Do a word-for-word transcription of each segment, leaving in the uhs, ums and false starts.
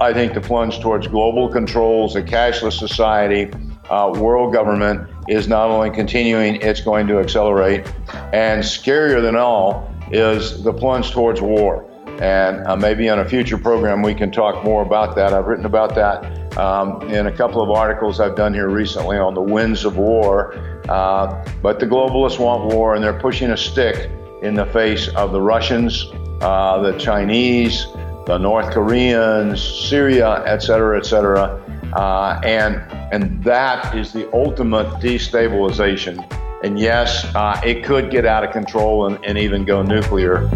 I think the plunge towards global controls, a cashless society, uh, world government is not only continuing, it's going to accelerate. And scarier than all is the plunge towards war. And uh, maybe on a future program we can talk more about that. I've written about that um, in a couple of articles I've done here recently on the winds of war. Uh, but the globalists want war, and they're pushing a stick in the face of the Russians, uh, the Chinese, the North Koreans, Syria, et cetera, et cetera. Uh, and, and that is the ultimate destabilization. And yes, uh, it could get out of control and, and even go nuclear.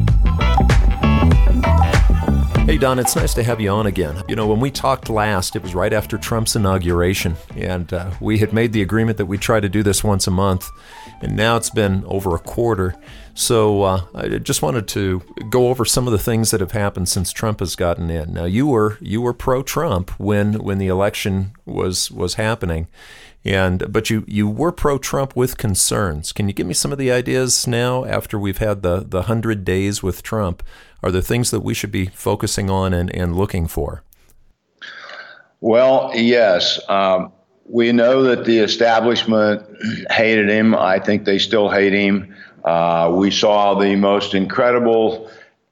Hey, Don, it's nice to have you on again. You know, when we talked last, it was right after Trump's inauguration, and uh, we had made the agreement that we try to do this once a month, and now it's been over a quarter. So uh, I just wanted to go over some of the things that have happened since Trump has gotten in. Now, you were you were pro-Trump when when the election was was happening, and but you, you were pro-Trump with concerns. Can you give me some of the ideas now after we've had the the hundred days with Trump? Are there things that we should be focusing on and, and looking for? Well, yes. Um, we know that the establishment hated him. I think they still hate him. Uh, we saw the most incredible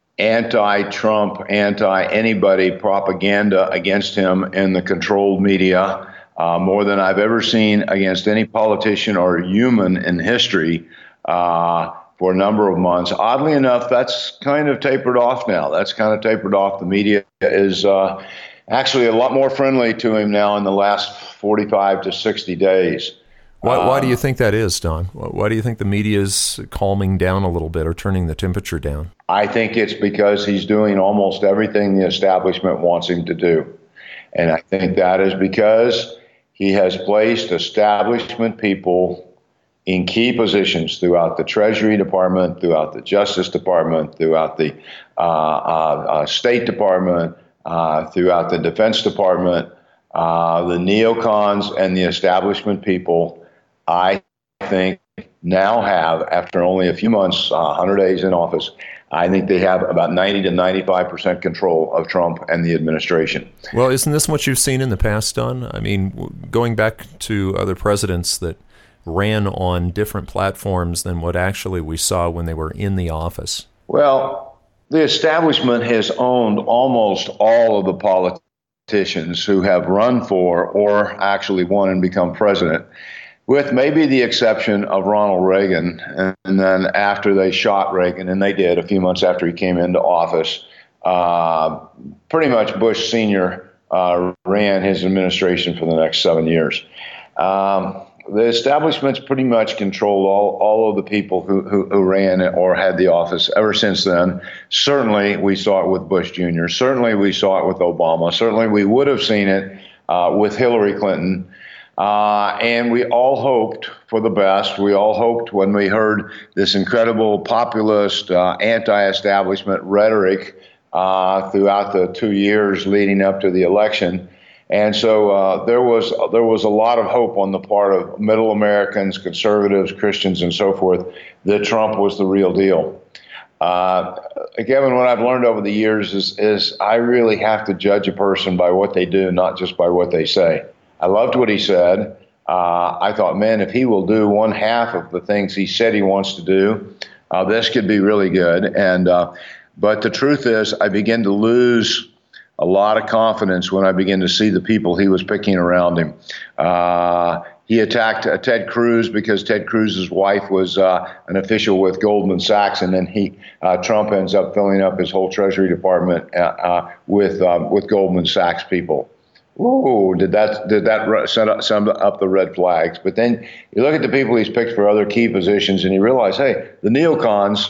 anti-Trump, anti-anybody propaganda against him in the controlled media, uh, more than I've ever seen against any politician or human in history. Uh, for a number of months. Oddly enough, that's kind of tapered off now. That's kind of tapered off. The media is uh, actually a lot more friendly to him now in the last forty-five to sixty days. Why, um, why do you think that is, Don? Why do you think the media is calming down a little bit or turning the temperature down? I think it's because he's doing almost everything the establishment wants him to do. And I think that is because he has placed establishment people in key positions throughout the Treasury Department, throughout the Justice Department, throughout the uh, uh, uh, State Department, uh, throughout the Defense Department, uh, the neocons and the establishment people, I think now have, after only a few months, uh, one hundred days in office, I think they have about ninety to ninety-five percent control of Trump and the administration. Well, isn't this what you've seen in the past, Don? I mean, going back to other presidents that ran on different platforms than what actually we saw when they were in the office? Well, the establishment has owned almost all of the politicians who have run for or actually won and become president, with maybe the exception of Ronald Reagan. And then after they shot Reagan, and they did a few months after he came into office, uh, pretty much Bush Senior uh, ran his administration for the next seven years. Um, The establishment's pretty much controlled all, all of the people who, who, who ran or had the office ever since then. Certainly, we saw it with Bush Junior Certainly, we saw it with Obama. Certainly, we would have seen it uh, with Hillary Clinton. Uh, and we all hoped for the best. We all hoped when we heard this incredible populist, uh, anti-establishment rhetoric uh, throughout the two years leading up to the election. And so uh, there was there was a lot of hope on the part of middle Americans, conservatives, Christians, and so forth, that Trump was the real deal. Uh, Kevin, what I've learned over the years is, is I really have to judge a person by what they do, not just by what they say. I loved what he said. Uh, I thought, man, if he will do one half of the things he said he wants to do, uh, this could be really good. And uh, but the truth is, I begin to lose a lot of confidence when I begin to see the people he was picking around him. Uh, he attacked uh, Ted Cruz because Ted Cruz's wife was uh, an official with Goldman Sachs, and then he uh, Trump ends up filling up his whole Treasury Department uh, uh, with um, with Goldman Sachs people. Ooh, did that did that set up, sum up the red flags? But then you look at the people he's picked for other key positions, and you realize, hey, the neocons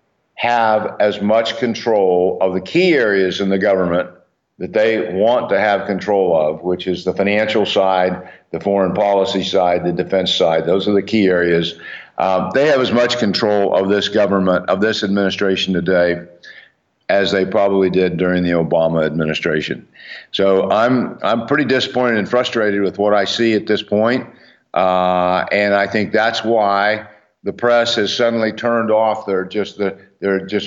have as much control of the key areas in the government that they want to have control of, which is the financial side, the foreign policy side, the defense side. Those are the key areas. Um, they have as much control of this government, of this administration today, as they probably did during the Obama administration. So I'm I'm pretty disappointed and frustrated with what I see at this point. Uh, and I think that's why the press has suddenly turned off their just the, their just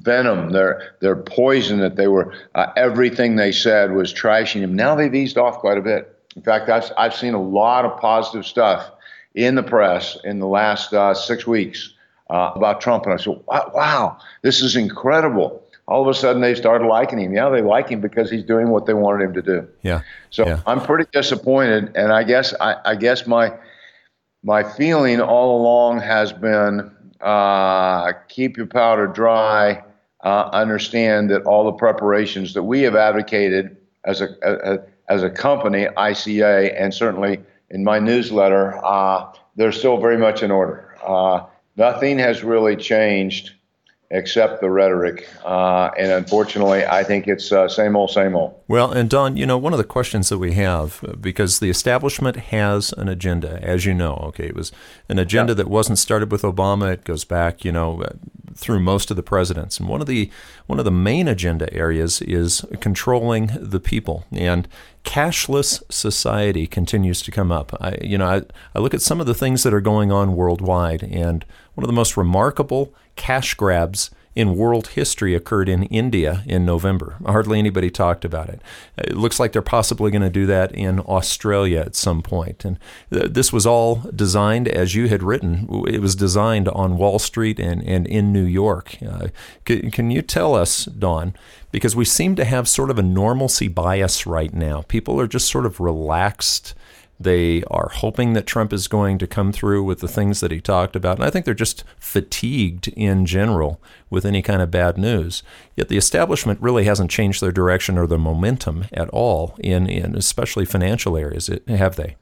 venom, their their poison, that they were uh, everything they said was trashing him. Now they've eased off quite a bit. In fact, I've I've seen a lot of positive stuff in the press in the last uh, six weeks uh, about Trump, and I said, wow, wow, this is incredible. All of a sudden, they started liking him. Yeah, they like him because he's doing what they wanted him to do. Yeah. So yeah. I'm pretty disappointed, and I guess I, I guess my my feeling all along has been uh, keep your powder dry. Uh, understand that all the preparations that we have advocated as a, a as a company, I C A, and certainly in my newsletter, uh, they're still very much in order. Uh, nothing has really changed except the rhetoric. Uh, and unfortunately, I think it's uh, same old, same old. Well, and Don, you know, one of the questions that we have, because the establishment has an agenda, as you know, okay, it was an agenda yeah. that wasn't started with Obama. It goes back, you know, through most of the presidents. And one of the one of the main agenda areas is controlling the people. And cashless society continues to come up. I, you know, I, I look at some of the things that are going on worldwide, and one of the most remarkable cash grabs in world history occurred in India in November. Hardly anybody talked about it. It looks like they're possibly going to do that in Australia at some point. And th- this was all designed, as you had written, it was designed on Wall Street and, and in New York. Uh, c- can you tell us, Don, because we seem to have sort of a normalcy bias right now. People are just sort of relaxed. They are hoping that Trump is going to come through with the things that he talked about. And I think they're just fatigued in general with any kind of bad news. Yet the establishment really hasn't changed their direction or their momentum at all in, in especially financial areas, have they?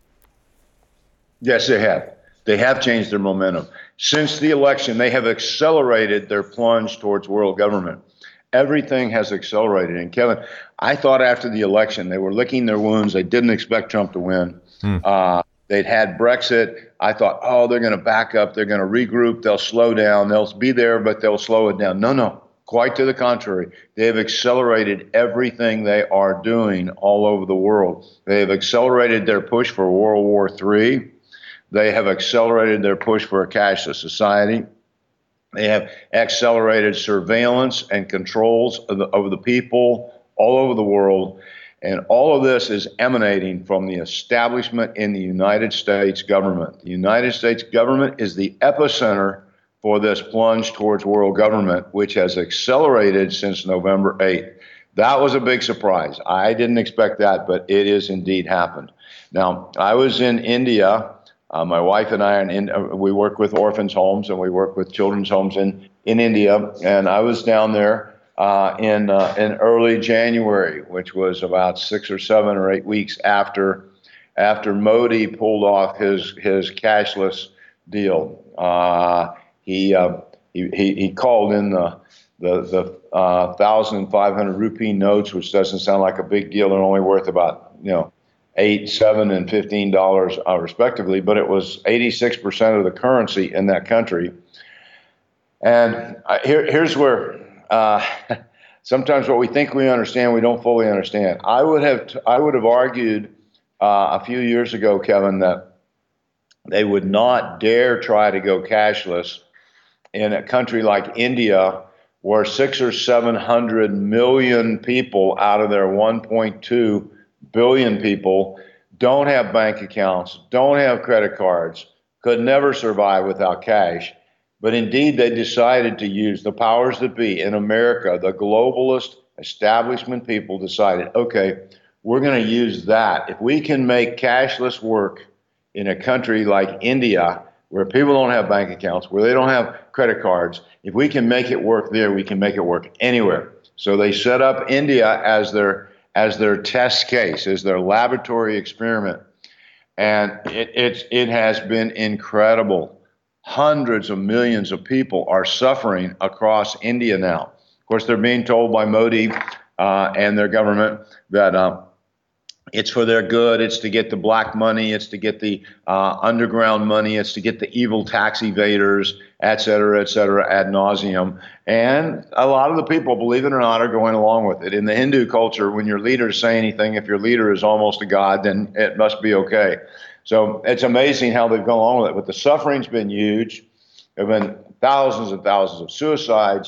Yes, they have. They have changed their momentum. Since the election, they have accelerated their plunge towards world government. Everything has accelerated. And Kevin, I thought after the election, they were licking their wounds. They didn't expect Trump to win. Hmm. Uh, they'd had Brexit. I thought, oh, they're going to back up. They're going to regroup. They'll slow down. They'll be there, but they'll slow it down. No, no, quite to the contrary. They have accelerated everything they are doing all over the world. They have accelerated their push for World War Three. They have accelerated their push for a cashless society. They have accelerated surveillance and controls of the, of the people all over the world. And all of this is emanating from the establishment in the United States government. The United States government is the epicenter for this plunge towards world government, which has accelerated since November eighth. That was a big surprise. I didn't expect that, but it is indeed happened. Now, I was in India. Uh, my wife and I, are in, uh, we work with orphans' homes and we work with children's homes in, in India. And I was down there Uh, in uh, in early January, which was about six or seven or eight weeks after after Modi pulled off his his cashless deal. Uh, he, uh, he he he called in the the the uh, thousand five hundred rupee notes, which doesn't sound like a big deal. They're only worth about you know eight, seven, and fifteen dollars uh, respectively. But it was eighty-six percent of the currency in that country. And uh, here here's where. Uh, sometimes what we think we understand, we don't fully understand. I would have t- I would have argued uh, a few years ago, Kevin, that they would not dare try to go cashless in a country like India, where six or seven hundred million people out of their one point two billion people don't have bank accounts, don't have credit cards, could never survive without cash. But indeed, they decided to use the powers that be in America. The globalist establishment people decided, okay, we're going to use that. If we can make cashless work in a country like India, where people don't have bank accounts, where they don't have credit cards, if we can make it work there, we can make it work anywhere. So they set up India as their as their test case, as their laboratory experiment. And it, it's, it has been incredible. Hundreds of millions of people are suffering across India now. Of course, they're being told by Modi uh, and their government that uh, it's for their good. It's to get the black money. It's to get the uh, underground money. It's to get the evil tax evaders, et cetera, et cetera, ad nauseum. And a lot of the people, believe it or not, are going along with it. In the Hindu culture, when your leaders say anything, if your leader is almost a god, then it must be okay. So it's amazing how they've gone along with it. But the suffering's been huge. There have been thousands and thousands of suicides,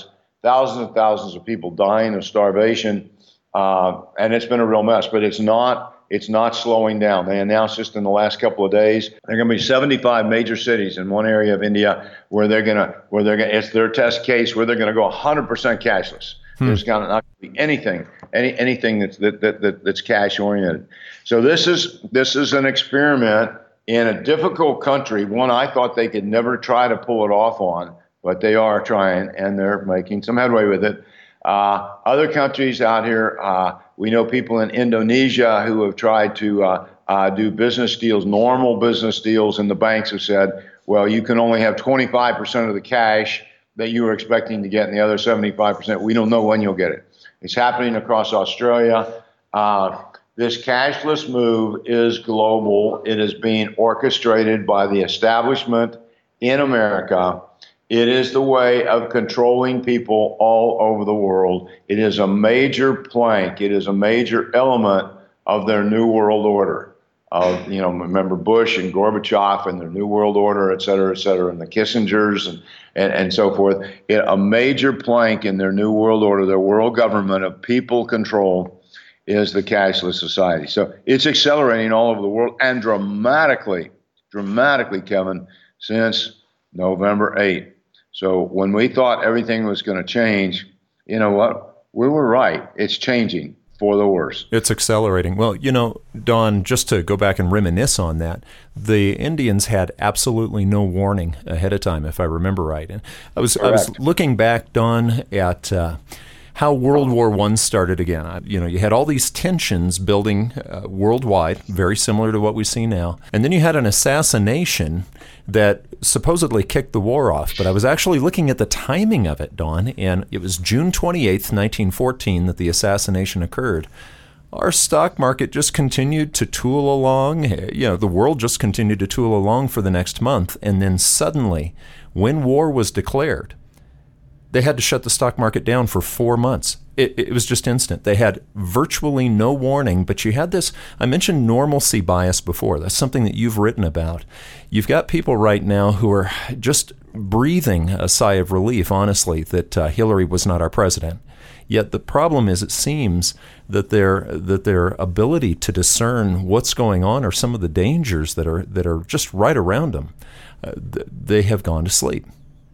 thousands and thousands of people dying of starvation, uh, and it's been a real mess. But it's not. It's not slowing down. They announced just in the last couple of days there are going to be seventy-five major cities in one area of India where they're going to where they're going. It's their test case where they're going to go one hundred percent cashless. Hmm. There's going to not be anything, any anything that's that, that, that that's cash oriented. So this is this is an experiment in a difficult country. One I thought they could never try to pull it off on, but they are trying, and they're making some headway with it. Uh, other countries out here, uh, we know people in Indonesia who have tried to uh, uh, do business deals, normal business deals, and the banks have said, well, you can only have twenty-five percent of the cash that you were expecting to get, and the other seventy-five percent, we don't know when you'll get it. It's happening across Australia. Uh, this cashless move is global. It is being orchestrated by the establishment in America. It is the way of controlling people all over the world. It is a major plank. It is a major element of their New World Order. Of, you know, remember Bush and Gorbachev and their New World Order, et cetera, et cetera, and the Kissingers and, and, and so forth. It, a major plank in their New World Order, their world government of people control, is the cashless society. So it's accelerating all over the world and dramatically, dramatically, Kevin, since November eighth. So when we thought everything was going to change, you know what? We were right. It's changing for the worse. It's accelerating. Well, you know, Don, just to go back and reminisce on that, the Indians had absolutely no warning ahead of time, if I remember right. And I was Correct. I was looking back, Don, at uh, how World War One started again. I, you know, you had all these tensions building uh, worldwide, very similar to what we see now. And then you had an assassination that supposedly kicked the war off. But I was actually looking at the timing of it, Don, and it was June twenty-eighth, nineteen fourteen, that the assassination occurred. Our stock market just continued to tool along. You know, the world just continued to tool along for the next month. And then suddenly, when war was declared, they had to shut the stock market down for four months. It, it was just instant. They had virtually no warning, but you had this, I mentioned normalcy bias before. That's something that you've written about. You've got people right now who are just breathing a sigh of relief, honestly, that uh, Hillary was not our president. Yet the problem is, it seems that their that their ability to discern what's going on or some of the dangers that are that are just right around them, uh, they have gone to sleep.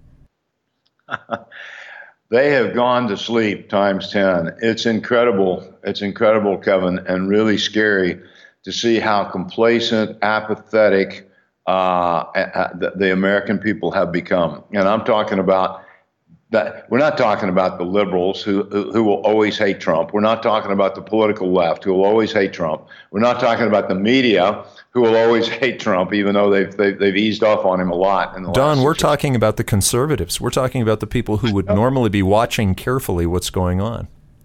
They have gone to sleep times ten. It's incredible. It's incredible, Kevin, and really scary to see how complacent, apathetic uh, the, the American people have become. And I'm talking about that. We're not talking about the liberals who, who will always hate Trump. We're not talking about the political left who will always hate Trump. We're not talking about the media who will always hate Trump, even though they've they've, they've eased off on him a lot. In the Don, last we're talking about the conservatives. We're talking about the people who would normally be watching carefully what's going on.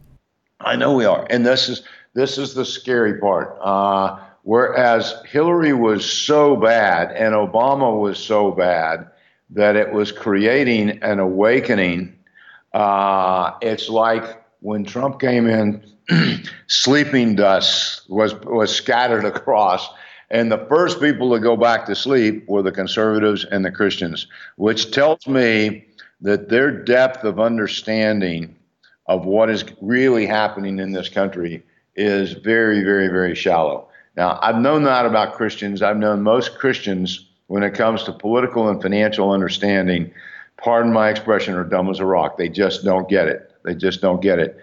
I know we are, and this is this is the scary part. Uh, whereas Hillary was so bad and Obama was so bad that it was creating an awakening. Uh, it's like when Trump came in, sleeping dust was was scattered across. And the first people to go back to sleep were the conservatives and the Christians, which tells me that their depth of understanding of what is really happening in this country is very, very, very shallow. Now, I've known that about Christians. I've known most Christians, when it comes to political and financial understanding, pardon my expression, are dumb as a rock. They just don't get it. They just don't get it.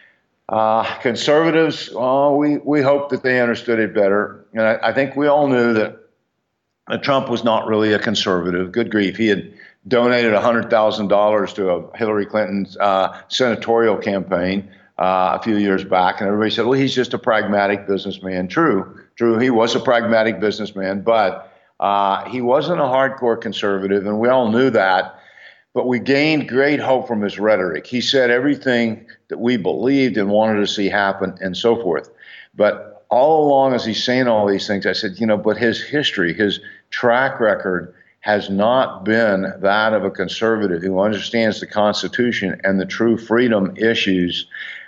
Uh, conservatives, oh, we, we hope that they understood it better. And I, I think we all knew that, that Trump was not really a conservative. Good grief. He had donated one hundred thousand dollars to a Hillary Clinton's uh, senatorial campaign uh, a few years back. And everybody said, well, he's just a pragmatic businessman. True, true. He was a pragmatic businessman, but uh, he wasn't a hardcore conservative. And we all knew that. But we gained great hope from his rhetoric. He said everything that we believed and wanted to see happen and so forth. But all along as he's saying all these things, I said, you know, but his history, his track record has not been that of a conservative who understands the Constitution and the true freedom issues.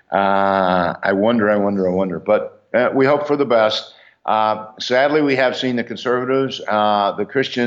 Uh, I wonder, I wonder, I wonder. But uh, we hope for the best. Uh, sadly, we have seen the conservatives, uh, the Christians,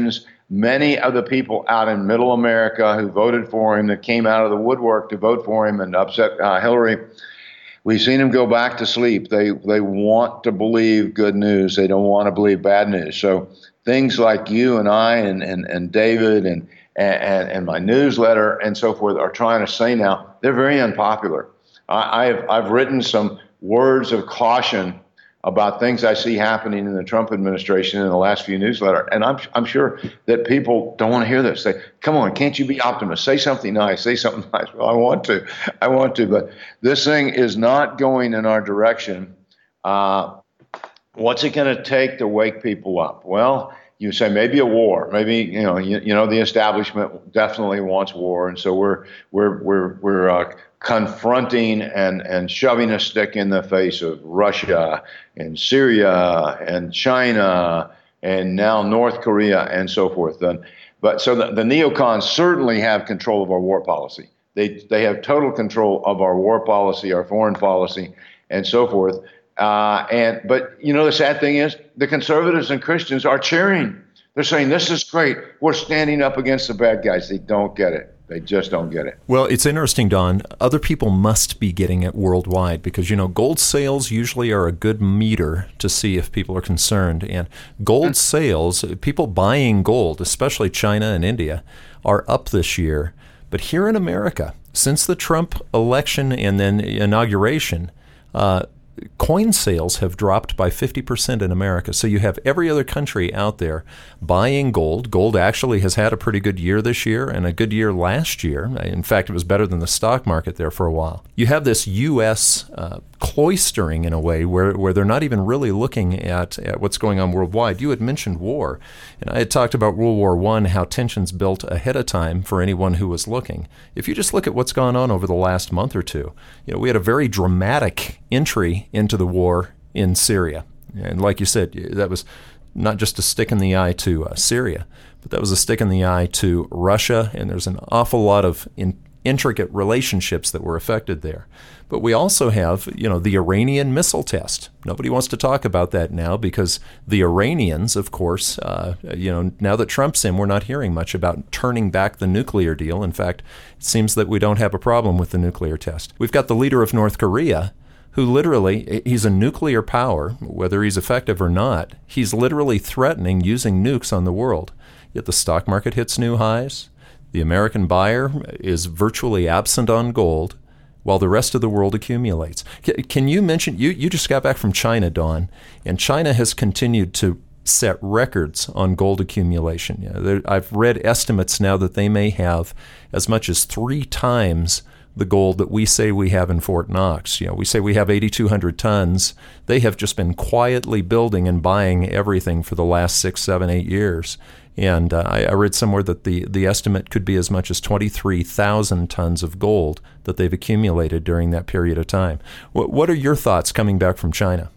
Many of the people out in middle America who voted for him, that came out of the woodwork to vote for him and upset uh, Hillary, we've seen them go back to sleep. They they want to believe good news. They don't want to believe bad news. So things like you and I and and, and David and, and and my newsletter and so forth are trying to say now, they're very unpopular. I, I've I've written some words of caution about things I see happening in the Trump administration in the last few newsletters. And I'm I'm sure that people don't want to hear this. They, come on, can't you be optimist? Say something nice. Say something nice. Well, I want to. I want to. But this thing is not going in our direction. Uh, what's it going to take to wake people up? Well, you say maybe a war. Maybe, you know, you, you know, the establishment definitely wants war. And so we're we're we're we're uh, confronting and, and shoving a stick in the face of Russia and Syria and China and now North Korea and so forth. And, but so the, the neocons certainly have control of our war policy. They they have total control of our war policy, our foreign policy, and so forth. Uh, and but you know the sad thing is the conservatives and Christians are cheering. They're saying this is great. We're standing up against the bad guys. They don't get it. They just don't get it. Well, it's interesting, Don. Other people must be getting it worldwide because, you know, gold sales usually are a good meter to see if people are concerned. And gold sales, people buying gold, especially China and India, are up this year. But here in America, since the Trump election and then inauguration, uh, coin sales have dropped by fifty percent in America. So you have every other country out there buying gold. Gold actually has had a pretty good year this year and a good year last year. In fact, it was better than the stock market there for a while. You have this U S uh, cloistering in a way where, where they're not even really looking at, at what's going on worldwide. You had mentioned war, and I had talked about World War One, how tensions built ahead of time for anyone who was looking. If you just look at what's gone on over the last month or two, you know, we had a very dramatic entry into the war in Syria. And like you said, that was not just a stick in the eye to uh, Syria, but that was a stick in the eye to Russia, and there's an awful lot of in, intricate relationships that were affected there. But we also have, you know, the Iranian missile test. Nobody wants to talk about that now because the Iranians, of course, uh, you know, now that Trump's in, we're not hearing much about turning back the nuclear deal. In fact, it seems that we don't have a problem with the nuclear test. We've got the leader of North Korea, who literally, he's a nuclear power, whether he's effective or not, he's literally threatening using nukes on the world. Yet the stock market hits new highs. The American buyer is virtually absent on gold, while the rest of the world accumulates. Can you mention, you, you just got back from China, Don, and China has continued to set records on gold accumulation. You know, there, I've read estimates now that they may have as much as three times the gold that we say we have in Fort Knox. You know, we say we have eighty-two hundred tons. They have just been quietly building and buying everything for the last six, seven, eight years. And uh, I, I read somewhere that the, the estimate could be as much as twenty-three thousand tons of gold that they've accumulated during that period of time. What, what are your thoughts coming back from China?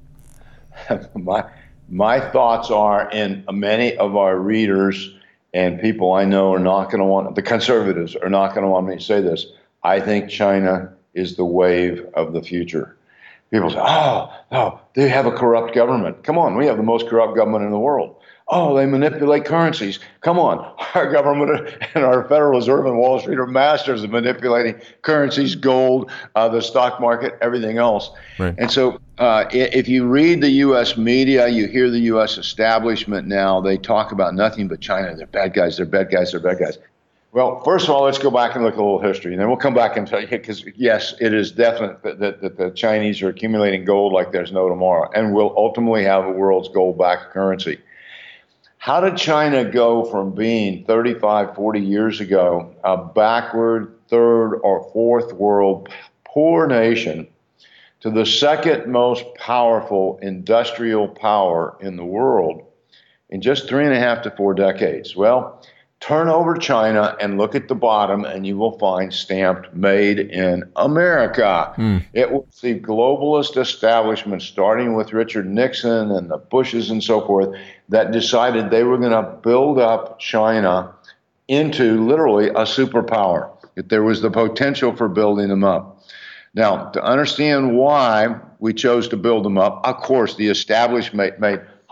my my thoughts are, in many of our readers and people I know are not going to want, the conservatives are not going to want me to say this, I think China is the wave of the future. People say, oh, oh, they have a corrupt government. Come on, we have the most corrupt government in the world. Oh, they manipulate currencies. Come on, our government and our Federal Reserve and Wall Street are masters of manipulating currencies, gold, uh, the stock market, everything else. Right. And so uh, if you read the U S media, you hear the U S establishment now, they talk about nothing but China. They're bad guys, they're bad guys, they're bad guys. Well, first of all, let's go back and look at a little history, and then we'll come back and tell you, because yes, it is definite that, that, that the Chinese are accumulating gold like there's no tomorrow, and will ultimately have the world's gold-backed currency. How did China go from being thirty-five, forty years ago a backward third or fourth world poor nation to the second most powerful industrial power in the world in just three and a half to four decades? Well, turn over China and look at the bottom, and you will find stamped "Made in America." Mm. It was the globalist establishment, starting with Richard Nixon and the Bushes and so forth, that decided they were going to build up China into literally a superpower, that there was the potential for building them up. Now, to understand why we chose to build them up, of course, the establishment made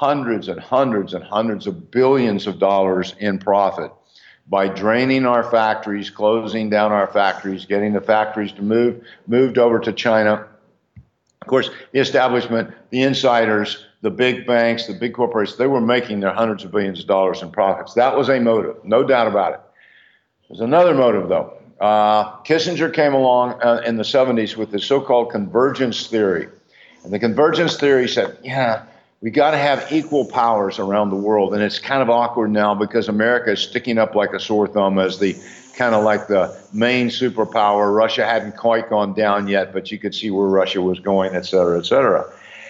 hundreds and hundreds and hundreds of billions of dollars in profit by draining our factories, closing down our factories, getting the factories to move moved over to China. Of course, the establishment, the insiders, the big banks, the big corporations, they were making their hundreds of billions of dollars in profits. That was a motive, no doubt about it. There's another motive, though. Uh, Kissinger came along uh, in the seventies with the so-called convergence theory. And the convergence theory said, yeah, we got to have equal powers around the world. And it's kind of awkward now because America is sticking up like a sore thumb as the kind of like the main superpower. Russia hadn't quite gone down yet, but you could see where Russia was going, et cetera, et cetera.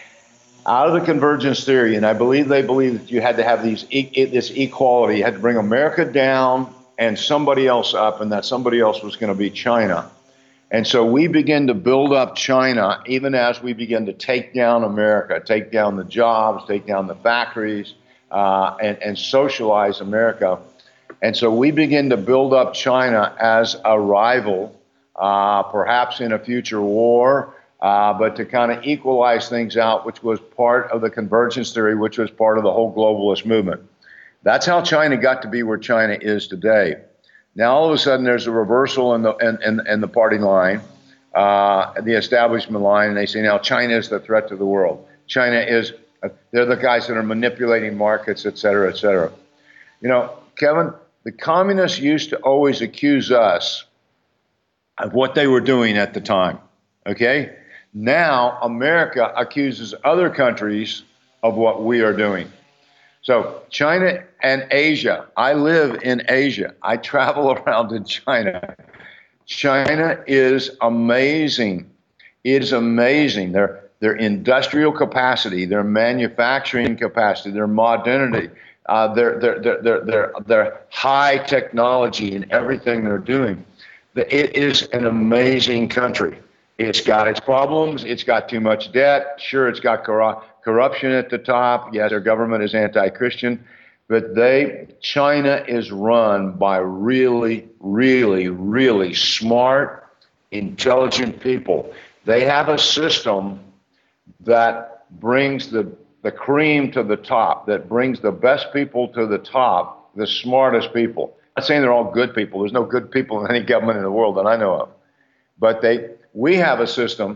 Out of the convergence theory, and I believe they believe that you had to have these e- this equality. You had to bring America down and somebody else up, and that somebody else was going to be China. And so we begin to build up China, even as we begin to take down America, take down the jobs, take down the factories, uh, and, and socialize America. And so we begin to build up China as a rival, uh, perhaps in a future war, uh, but to kind of equalize things out, which was part of the convergence theory, which was part of the whole globalist movement. That's how China got to be where China is today. Now, all of a sudden, there's a reversal in the in, in, in the party line, uh, the establishment line, and they say now China is the threat to the world. China is, uh, they're the guys that are manipulating markets, et cetera, et cetera. You know, Kevin, the communists used to always accuse us of what they were doing at the time, okay? Now, America accuses other countries of what we are doing. So China and Asia, I live in Asia. I travel around in China. China is amazing. It is amazing. Their, their industrial capacity, their manufacturing capacity, their modernity, uh, their, their, their, their, their, their high technology in everything they're doing. It is an amazing country. It's got its problems. It's got too much debt. Sure, it's got corrupt. Corruption at the top. Yes, their government is anti-Christian, but they, China is run by really, really, really smart, intelligent people. They have a system that brings the, the cream to the top, that brings the best people to the top, the smartest people. I'm not saying they're all good people. There's no good people in any government in the world that I know of. But they, we have a system.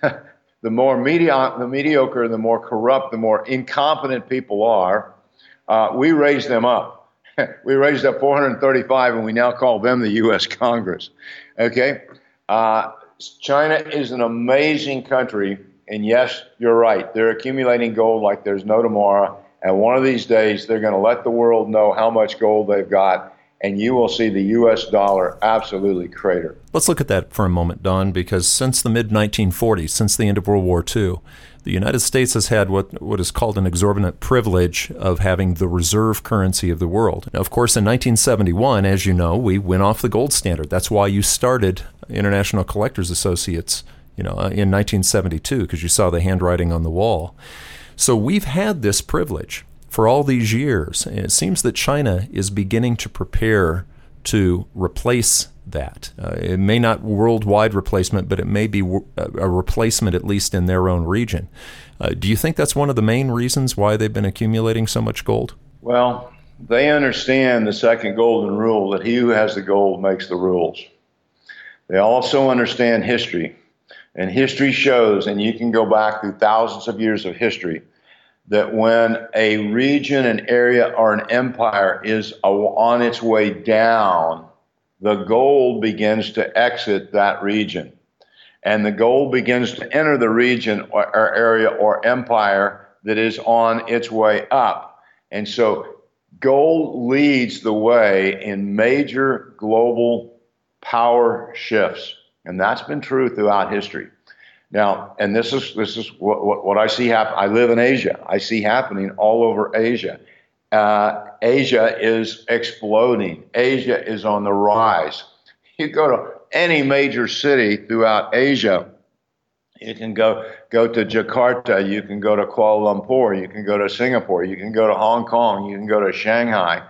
The more medio- the mediocre, the more corrupt, the more incompetent people are, uh, we raise them up. We raised up four hundred thirty-five, and we now call them the U S Congress. Okay? Uh, China is an amazing country, and yes, you're right. They're accumulating gold like there's no tomorrow, and one of these days they're going to let the world know how much gold they've got, and you will see the U S dollar absolutely crater. Let's look at that for a moment, Don, because since the mid nineteen forties, since the end of World War Two, the United States has had what, what is called an exorbitant privilege of having the reserve currency of the world. Now, of course, in nineteen seventy-one, as you know, we went off the gold standard. That's why you started International Collectors Associates, you know, in nineteen seventy-two, because you saw the handwriting on the wall. So we've had this privilege for all these years, and it seems that China is beginning to prepare to replace that. Uh, it may not worldwide replacement, but it may be w- a replacement at least in their own region. Uh, do you think that's one of the main reasons why they've been accumulating so much gold? Well, they understand the second golden rule, that he who has the gold makes the rules. They also understand history, and history shows, and you can go back through thousands of years of history, that when a region, an area, or an empire is on its way down, the gold begins to exit that region. And the gold begins to enter the region or, or area or empire that is on its way up. And so gold leads the way in major global power shifts. And that's been true throughout history. Now, and this is this is what, what, what I see happen. I live in Asia. I see happening all over Asia. Uh, Asia is exploding. Asia is on the rise. You go to any major city throughout Asia. You can go go to Jakarta. You can go to Kuala Lumpur. You can go to Singapore. You can go to Hong Kong. You can go to Shanghai.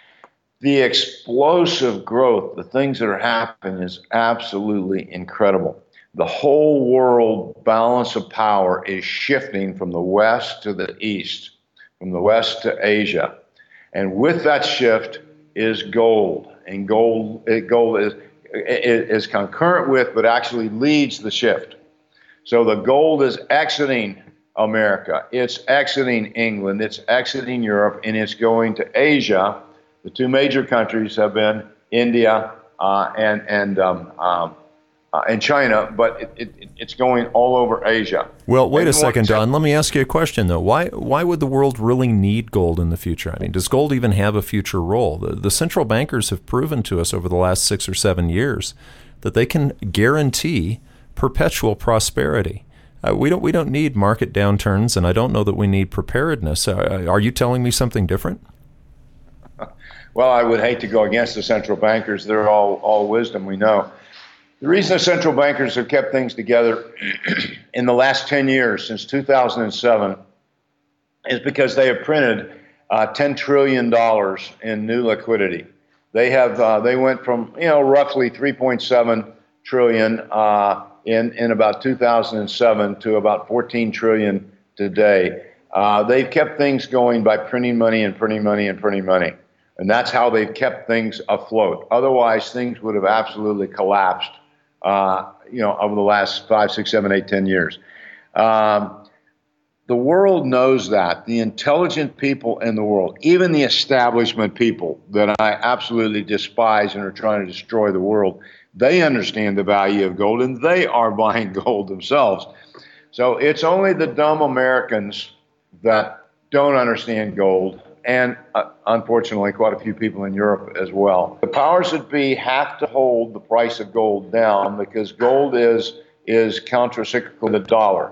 The explosive growth, the things that are happening, is absolutely incredible. The whole world balance of power is shifting from the west to the east. from the West to Asia. And with that shift is gold. And gold, gold is, is concurrent with, but actually leads the shift. So the gold is exiting America. It's exiting England. It's exiting Europe, and it's going to Asia. The two major countries have been India uh, and and um, um, uh, and China, but it, it, it's going all over Asia. Well, wait a second, Don. Let me ask you a question, though. Why why would the world really need gold in the future? I mean, does gold even have a future role? The, the central bankers have proven to us over the last six or seven years that they can guarantee perpetual prosperity. Uh, we don't we don't need market downturns, and I don't know that we need preparedness. Uh, are you telling me something different? Well, I would hate to go against the central bankers. They're all all wisdom, we know. The reason the central bankers have kept things together in the last ten years, since two thousand seven, is because they have printed uh, ten trillion dollars in new liquidity. They have uh, they went from you know roughly three point seven trillion dollars uh, in in about two thousand seven to about fourteen trillion dollars today. Uh, they've kept things going by printing money and printing money and printing money, and that's how they've kept things afloat. Otherwise, things would have absolutely collapsed. Uh, you know, over the last five, six, seven, eight, ten years. Um, the world knows that. The intelligent people in the world, even the establishment people that I absolutely despise and are trying to destroy the world, they understand the value of gold, and they are buying gold themselves. So it's only the dumb Americans that don't understand gold, and uh, unfortunately, quite a few people in Europe as well. The powers that be have to hold the price of gold down because gold is is countercyclical to the dollar.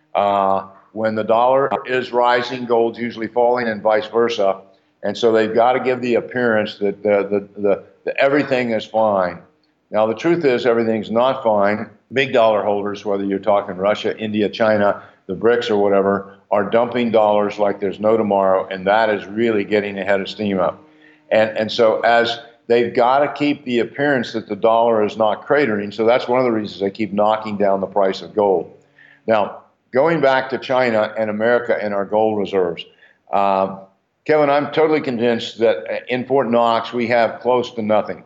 Uh, when the dollar is rising, gold's usually falling, and vice versa. And so they've got to give the appearance that the, the, the, the everything is fine. Now, the truth is everything's not fine. Big dollar holders, whether you're talking Russia, India, China, the BRICS or whatever, are dumping dollars like there's no tomorrow, and that is really getting ahead of steam up. And and so as they've got to keep the appearance that the dollar is not cratering, so that's one of the reasons they keep knocking down the price of gold. Now, going back to China and America and our gold reserves, um, Kevin, I'm totally convinced that in Fort Knox we have close to nothing.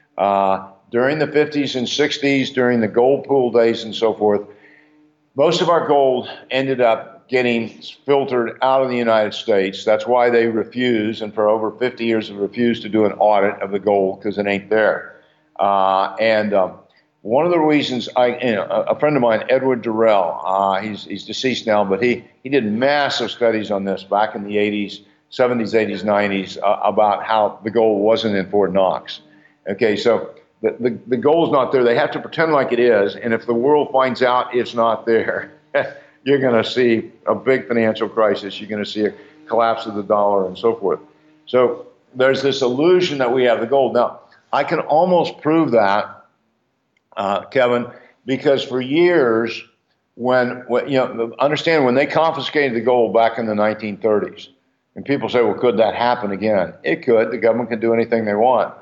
Uh, during the fifties and sixties, during the gold pool days and so forth, most of our gold ended up getting filtered out of the United States. That's why they refuse, and for over fifty years have refused to do an audit of the gold because it ain't there. Uh, and um, one of the reasons, I, you know, a friend of mine, Edward Durrell, uh, he's, he's deceased now, but he, he did massive studies on this back in the eighties, seventies, eighties, nineties uh, about how the gold wasn't in Fort Knox. Okay, so the, the, the gold's not there. They have to pretend like it is, and if the world finds out it's not there, you're going to see a big financial crisis. You're going to see a collapse of the dollar and so forth. So there's this illusion that we have the gold. Now, I can almost prove that, uh, Kevin, because for years, when, when, you know, understand when they confiscated the gold back in the nineteen thirties, and people say, well, could that happen again? It could. The government can do anything they want.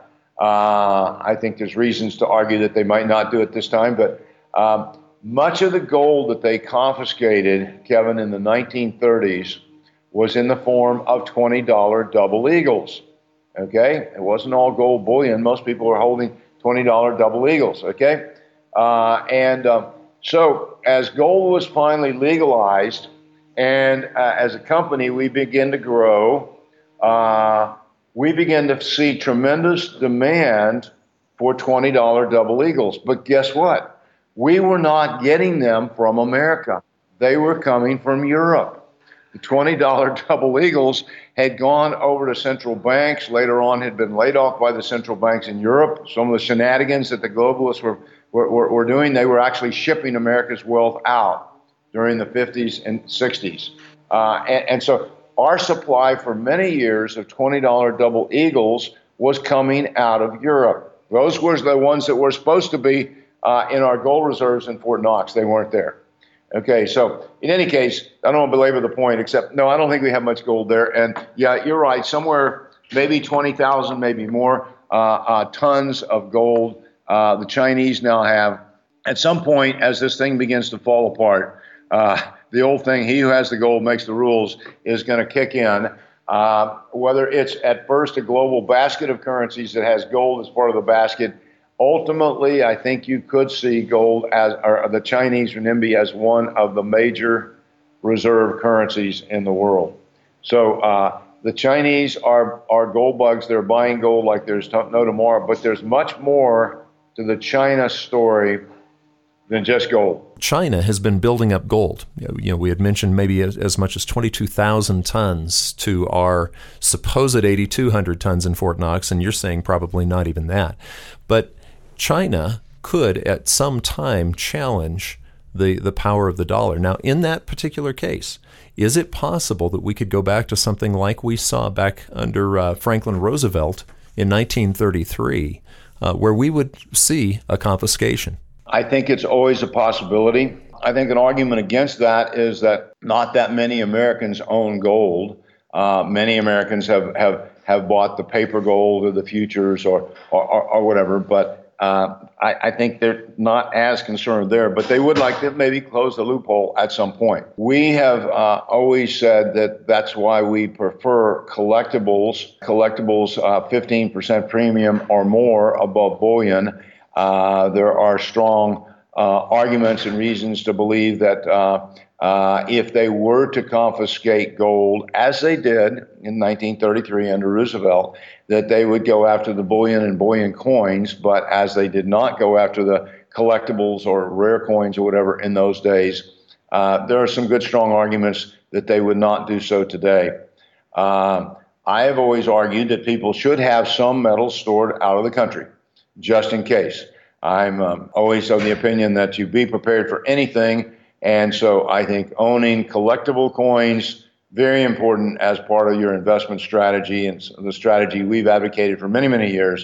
Uh, I think there's reasons to argue that they might not do it this time, but um, much of the gold that they confiscated, Kevin, in the nineteen thirties was in the form of twenty dollar double eagles, okay? It wasn't all gold bullion. Most people were holding twenty dollar double eagles, okay? Uh, and uh, so as gold was finally legalized, and uh, as a company we began to grow, uh, we began to see tremendous demand for twenty dollar double eagles. But guess what? We were not getting them from America. They were coming from Europe. The twenty dollar double eagles had gone over to central banks, later on had been laid off by the central banks in Europe. Some of the shenanigans that the globalists were, were, were doing, they were actually shipping America's wealth out during the fifties and sixties. Uh, and, and so our supply for many years of twenty dollar double eagles was coming out of Europe. Those were the ones that were supposed to be uh, in our gold reserves in Fort Knox. They weren't there. Okay, so in any case, I don't want to belabor the point, except, no, I don't think we have much gold there. And yeah, you're right, somewhere maybe twenty thousand, maybe more uh, uh, tons of gold uh, the Chinese now have. At some point, as this thing begins to fall apart, uh, the old thing, he who has the gold makes the rules, is going to kick in. Uh, whether it's at first a global basket of currencies that has gold as part of the basket, ultimately, I think you could see gold as, or the Chinese renminbi as one of the major reserve currencies in the world. So uh, the Chinese are, are gold bugs. They're buying gold like there's no tomorrow, but there's much more to the China story than just gold. China has been building up gold. You know, we had mentioned maybe as, as much as twenty-two thousand tons to our supposed eighty-two hundred tons in Fort Knox, and you're saying probably not even that. But China could at some time challenge the, the power of the dollar. Now, in that particular case, is it possible that we could go back to something like we saw back under uh, Franklin Roosevelt in nineteen thirty-three, uh, where we would see a confiscation? I think it's always a possibility. I think an argument against that is that not that many Americans own gold. Uh, many Americans have, have, have bought the paper gold or the futures or or, or, or whatever, but uh, I, I think they're not as concerned there. But they would like to maybe close the loophole at some point. We have uh, always said that that's why we prefer collectibles, collectibles uh, fifteen percent premium or more above bullion. Uh, there are strong uh, arguments and reasons to believe that uh, uh, if they were to confiscate gold, as they did in nineteen thirty-three under Roosevelt, that they would go after the bullion and bullion coins, but as they did not go after the collectibles or rare coins or whatever in those days, uh, there are some good, strong arguments that they would not do so today. Uh, I have always argued that people should have some metals stored out of the country, just in case. I'm um, always of the opinion that you be prepared for anything. And so I think owning collectible coins, very important as part of your investment strategy and the strategy we've advocated for many, many years.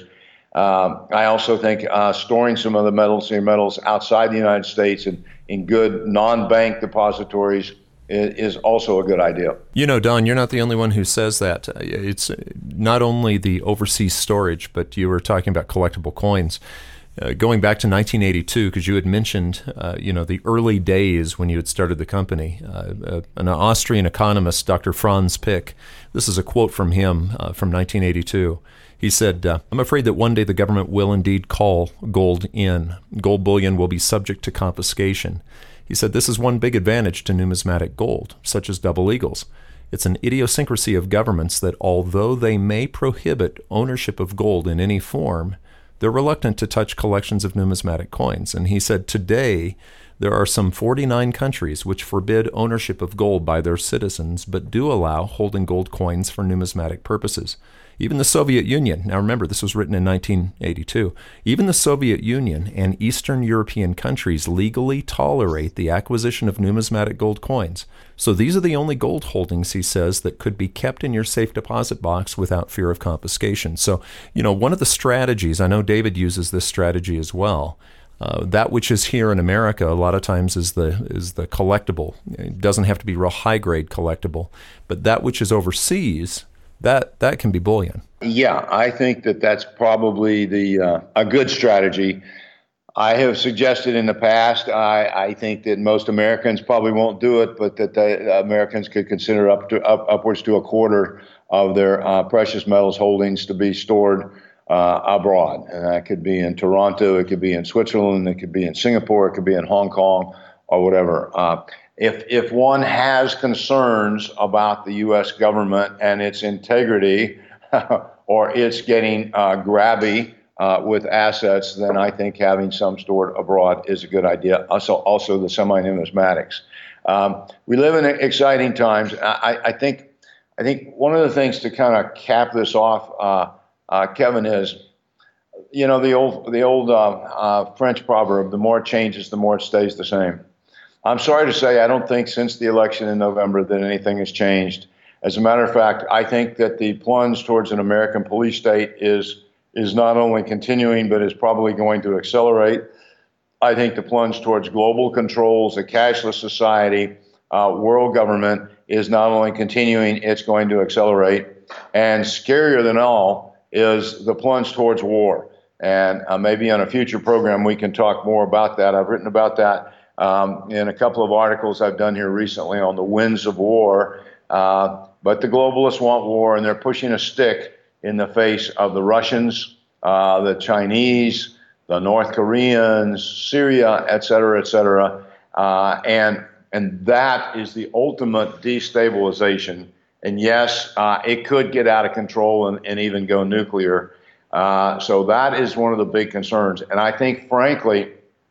Um, I also think uh, storing some of the metals, your metals outside the United States and in good non-bank depositories is also a good idea. You know, Don, you're not the only one who says that. It's not only the overseas storage, but you were talking about collectible coins. Uh, going back to nineteen eighty-two, because you had mentioned, uh, you know, the early days when you had started the company, uh, uh, an Austrian economist, Doctor Franz Pick, this is a quote from him uh, from nineteen eighty-two. He said, uh, I'm afraid that one day the government will indeed call gold in. Gold bullion will be subject to confiscation. He said, this is one big advantage to numismatic gold, such as double eagles. It's an idiosyncrasy of governments that although they may prohibit ownership of gold in any form, they're reluctant to touch collections of numismatic coins. And he said, today, there are some forty-nine countries which forbid ownership of gold by their citizens, but do allow holding gold coins for numismatic purposes. Even the Soviet Union, now remember, this was written in nineteen eighty-two, even the Soviet Union and Eastern European countries legally tolerate the acquisition of numismatic gold coins. So these are the only gold holdings, he says, that could be kept in your safe deposit box without fear of confiscation. So, you know, one of the strategies, I know David uses this strategy as well, Uh, that which is here in America a lot of times is the is the collectible. It doesn't have to be real high-grade collectible, but that which is overseas, that that can be bullion. Yeah, I think that that's probably the uh, a good strategy. I have suggested in the past, I, I think that most Americans probably won't do it, but that the, uh, Americans could consider up to up, upwards to a quarter of their uh, precious metals holdings to be stored uh, abroad. And that could be in Toronto, it could be in Switzerland, it could be in Singapore, it could be in Hong Kong or whatever. Uh, if if one has concerns about the U S government and its integrity or it's getting uh, grabby uh, with assets, then I think having some stored abroad is a good idea. Also, also the semi-numismatics. Um, we live in exciting times. I, I think I think one of the things to kind of cap this off, uh, uh, Kevin, is, you know, the old the old uh, uh, French proverb: the more it changes, the more it stays the same. I'm sorry to say, I don't think since the election in November that anything has changed. As a matter of fact, I think that the plunge towards an American police state is is not only continuing, but is probably going to accelerate. I think the plunge towards global controls, a cashless society, uh, world government is not only continuing, it's going to accelerate. And scarier than all is the plunge towards war. And uh, maybe on a future program, we can talk more about that. I've written about that um, in a couple of articles I've done here recently on the winds of war. Uh, but the globalists want war, and they're pushing a stick in the face of the Russians, uh, the Chinese, the North Koreans, Syria, et cetera, et cetera. Uh, and, and that is the ultimate destabilization. And yes, uh, it could get out of control and, and even go nuclear. Uh, so that is one of the big concerns. And I think, frankly,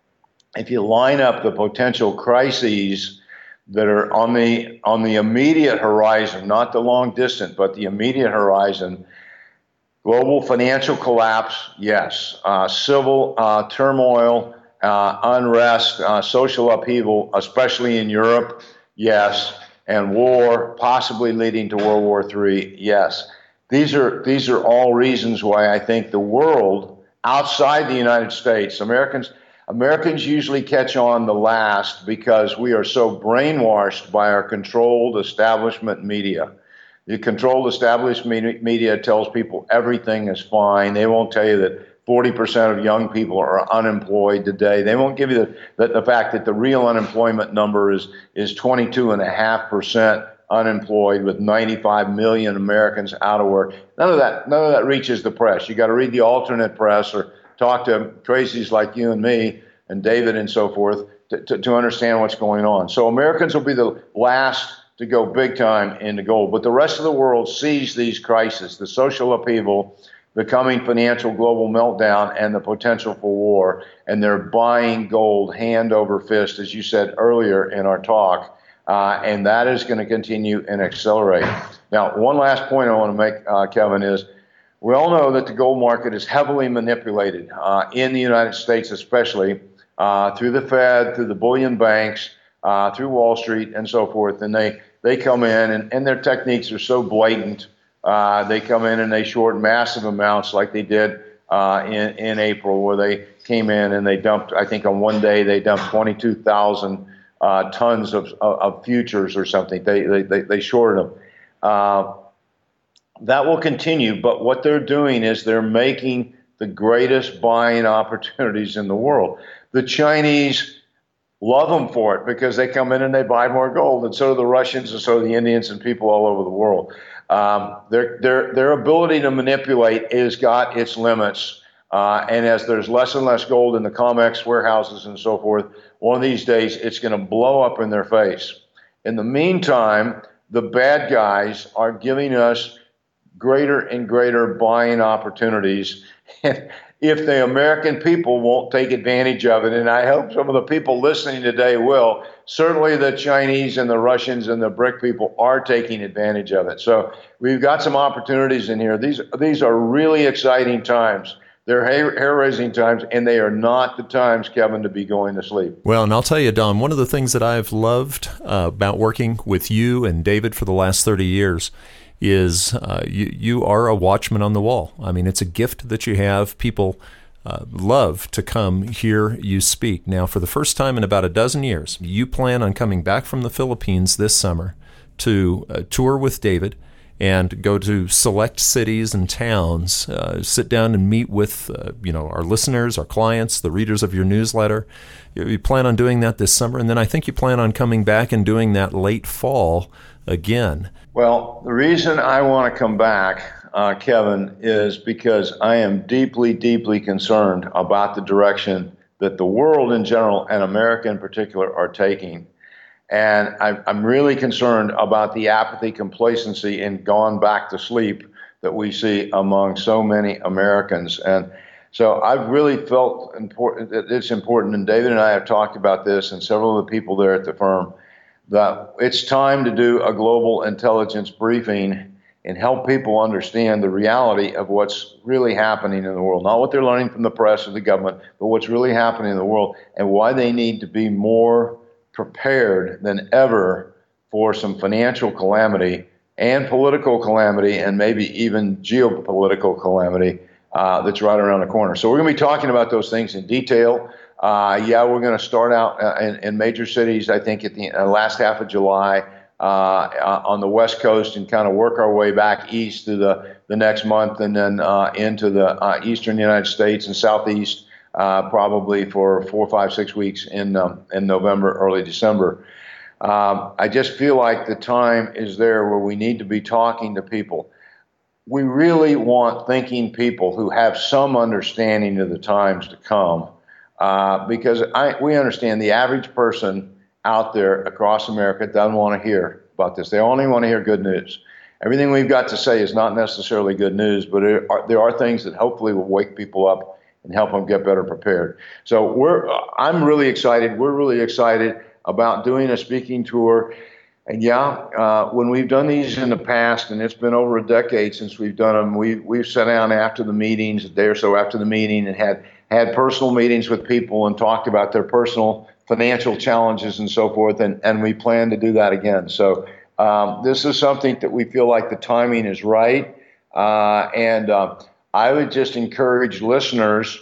if you line up the potential crises that are on the on the immediate horizon, not the long distant, but the immediate horizon, global financial collapse, yes. Uh, civil uh, turmoil, uh, unrest, uh, social upheaval, especially in Europe, yes. And war, possibly leading to World War Three, yes. These are these are all reasons why I think the world outside the United States, Americans, Americans usually catch on the last because we are so brainwashed by our controlled establishment media. The controlled establishment media tells people everything is fine. They won't tell you that forty percent of young people are unemployed today. They won't give you the, the, the fact that the real unemployment number is, is twenty-two point five percent unemployed with ninety-five million Americans out of work. None of that, none of that reaches the press. You got to read the alternate press or talk to crazies like you and me and David and so forth to, to, to understand what's going on. So Americans will be the last to go big time into gold, but the rest of the world sees these crises, the social upheaval, the coming financial global meltdown, and the potential for war, and they're buying gold hand over fist, as you said earlier in our talk, uh, and that is going to continue and accelerate. Now, one last point I want to make, uh, Kevin, is we all know that the gold market is heavily manipulated uh, in the United States, especially uh, through the Fed, through the bullion banks, uh, through Wall Street, and so forth, and they, they come in, and, and their techniques are so blatant. Uh, they come in and they short massive amounts like they did uh, in, in April, where they came in and they dumped, I think on one day, they dumped twenty-two thousand uh, tons of, of, of futures or something. They, they, they, they shorted them. Uh, that will continue, but what they're doing is they're making the greatest buying opportunities in the world. The Chinese love them for it because they come in and they buy more gold, and so do the Russians, and so do the Indians and people all over the world. Um, their, their, their ability to manipulate has got its limits. Uh, and as there's less and less gold in the COMEX warehouses and so forth, one of these days it's going to blow up in their face. In the meantime, the bad guys are giving us greater and greater buying opportunities if the American people won't take advantage of it. And I hope some of the people listening today will. Certainly the Chinese and the Russians and the BRIC people are taking advantage of it. So we've got some opportunities in here. These, these are really exciting times. They're hair-raising times, and they are not the times, Kevin, to be going to sleep. Well, and I'll tell you, Don, one of the things that I've loved uh, about working with you and David for the last thirty years is uh, you, you are a watchman on the wall. I mean, it's a gift that you have. People uh, love to come hear you speak. Now, for the first time in about a dozen years, you plan on coming back from the Philippines this summer to uh, tour with David and go to select cities and towns, uh, sit down and meet with uh, you know, our listeners, our clients, the readers of your newsletter. You, you plan on doing that this summer, and then I think you plan on coming back and doing that late fall again. Well, the reason I want to come back, uh, Kevin, is because I am deeply, deeply concerned about the direction that the world in general and America in particular are taking. And I, I'm really concerned about the apathy, complacency, and gone back to sleep that we see among so many Americans. And so I've really felt important that it's important, and David and I have talked about this, and several of the people there at the firm, that it's time to do a global intelligence briefing and help people understand the reality of what's really happening in the world. Not what they're learning from the press or the government, but what's really happening in the world, and why they need to be more prepared than ever for some financial calamity and political calamity, and maybe even geopolitical calamity uh, that's right around the corner. So we're going to be talking about those things in detail. Uh, yeah, we're going to start out uh, in, in major cities, I think, at the uh, last half of July uh, uh, on the West Coast, and kind of work our way back east to the, the next month, and then uh, into the uh, eastern United States and southeast uh, probably for four, five, six weeks in um, in November, early December. Um, I just feel like the time is there where we need to be talking to people. We really want thinking people who have some understanding of the times to come, uh, because I, we understand the average person out there across America doesn't want to hear about this. They only want to hear good news. Everything we've got to say is not necessarily good news, but it are, there are things that hopefully will wake people up and help them get better prepared. So we're, I'm really excited. We're really excited about doing a speaking tour. And yeah, uh, when we've done these in the past, and it's been over a decade since we've done them, we, we've sat down after the meetings, a day or so after the meeting, and had, had personal meetings with people and talked about their personal financial challenges and so forth, and, and we plan to do that again. So um, this is something that we feel like the timing is right, uh, and uh, I would just encourage listeners,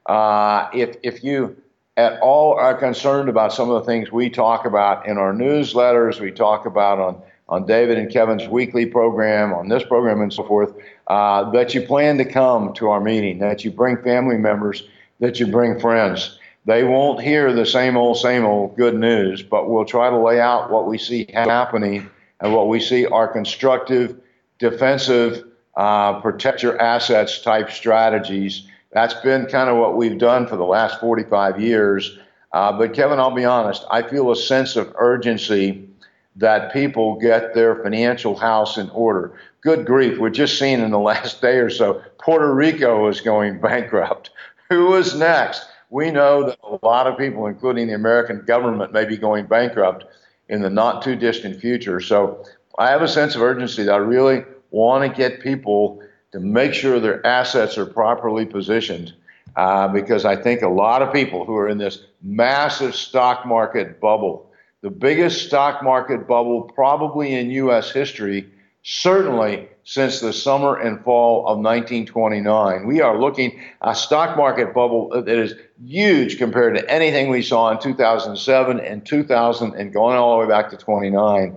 uh, if if you at all are concerned about some of the things we talk about in our newsletters, we talk about on, on David and Kevin's weekly program, on this program and so forth, uh, that you plan to come to our meeting, that you bring family members, that you bring friends. They won't hear the same old, same old good news, but we'll try to lay out what we see happening and what we see are constructive, defensive, uh, protect your assets type strategies. That's been kind of what we've done for the last forty-five years. Uh, but Kevin, I'll be honest, I feel a sense of urgency that people get their financial house in order. Good grief, we're just seeing in the last day or so, Puerto Rico is going bankrupt. Who is next? We know that a lot of people, including the American government, may be going bankrupt in the not too distant future. So I have a sense of urgency that I really want to get people to make sure their assets are properly positioned, uh, because I think a lot of people who are in this massive stock market bubble, the biggest stock market bubble probably in U S history, certainly since the summer and fall of nineteen twenty-nine. We are looking at a stock market bubble that is huge compared to anything we saw in two thousand seven and two thousand and going all the way back to twenty-nine.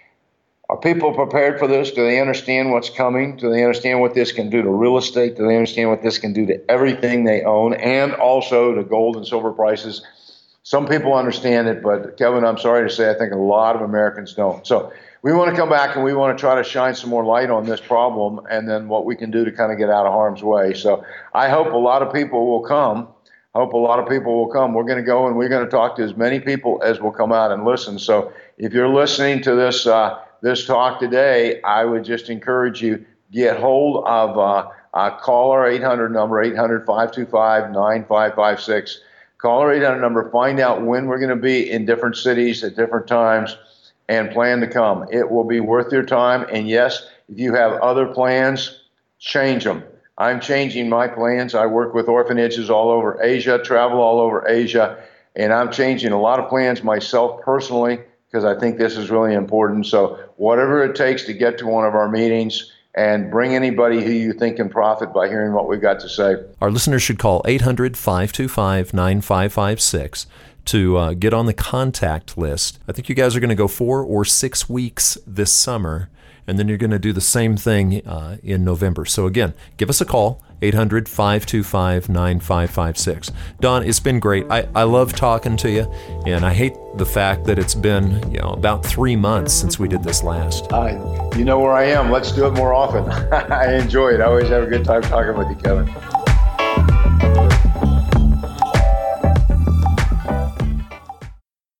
Are people prepared for this? Do they understand what's coming? Do they understand what this can do to real estate? Do they understand what this can do to everything they own and also to gold and silver prices? Some people understand it, but Kevin, I'm sorry to say, I think a lot of Americans don't. So we want to come back and we want to try to shine some more light on this problem and then what we can do to kind of get out of harm's way. So I hope a lot of people will come. I hope a lot of people will come. We're going to go and we're going to talk to as many people as will come out and listen. So if you're listening to this uh, this talk today, I would just encourage you, get hold of uh, uh, call our eight hundred number, eight hundred, five two five, nine five five six. Call our eight hundred number, find out when we're going to be in different cities at different times, and plan to come. It will be worth your time. And yes, if you have other plans, change them. I'm changing my plans. I work with orphanages all over Asia, travel all over Asia, and I'm changing a lot of plans myself personally because I think this is really important. So whatever it takes to get to one of our meetings, and bring anybody who you think can profit by hearing what we've got to say. Our listeners should call eight hundred, five two five, nine five five six to uh, get on the contact list. I think you guys are going to go four or six weeks this summer, and then you're going to do the same thing uh, in November. So again, give us a call, eight hundred, five two five, nine five five six. Don, it's been great. I, I love talking to you, and I hate the fact that it's been, you know, about three months since we did this last. Uh, you know where I am. Let's do it more often. I enjoy it. I always have a good time talking with you, Kevin.